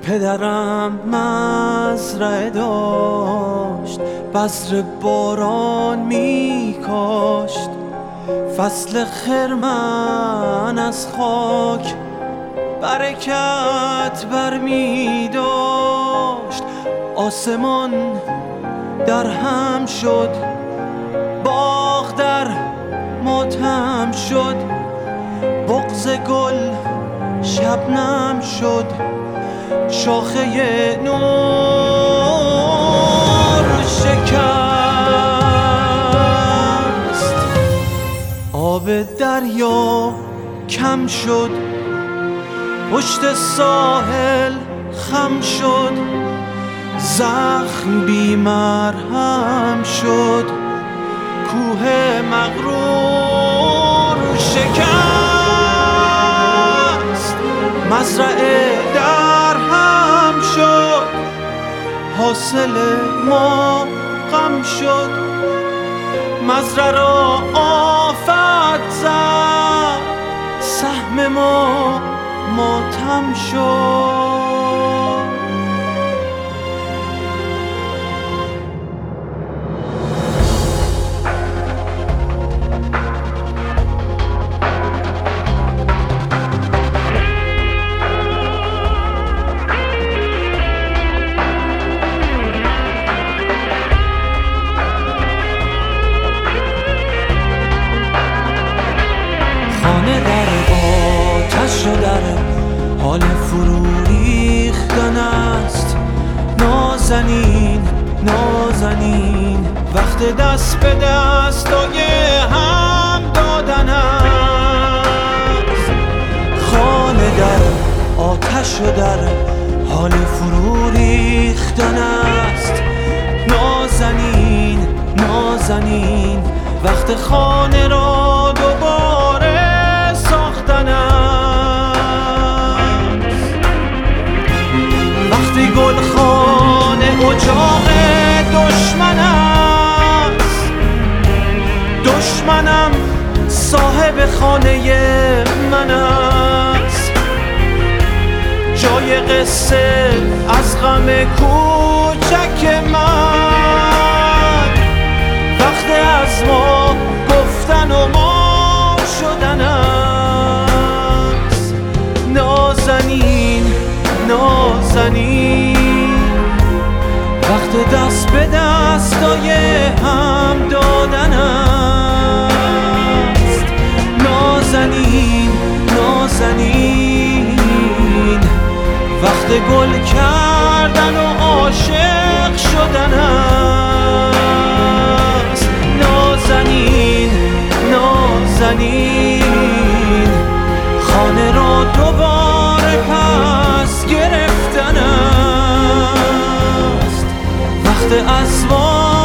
پدرم مزرعه داشت، بذر باران می کاشت، فصل خرمن از خاک برکت برمی داشت. آسمان در هم شد، باغ در ماتم شد، بغض گل شبنم شد، شاخه نور شکست. آب دریا کم شد، پشت ساحل خم شد، زخم بی مرهم شد، کوه مغرور شکست. مزرعه در هم شد، حاصل ما غم شد، مزرعه را آفت زد، سهم ما ماتم شد. خانه در آتش و در حال فرو ریختن است. نازنین نازنین وقت دست به دستای هم دادن است. خانه در آتش و در حال فرو ریختن است. نازنین نازنین وقت خانه را دوباره ساختن است. وقتی گلخانه اجاق دشمن است، دشمنم صاحب خانه من است. جای قصه از غم کوچک من، وقت از ما گفتن و ما شدن است. نازنین نازنین وقت دست به دستای هم دادن است. نازنین نازنین وقت گل کردن و عاشق شدن است. نازنین نازنین خانه را دوباره پس گرفتن است. وقت اسوار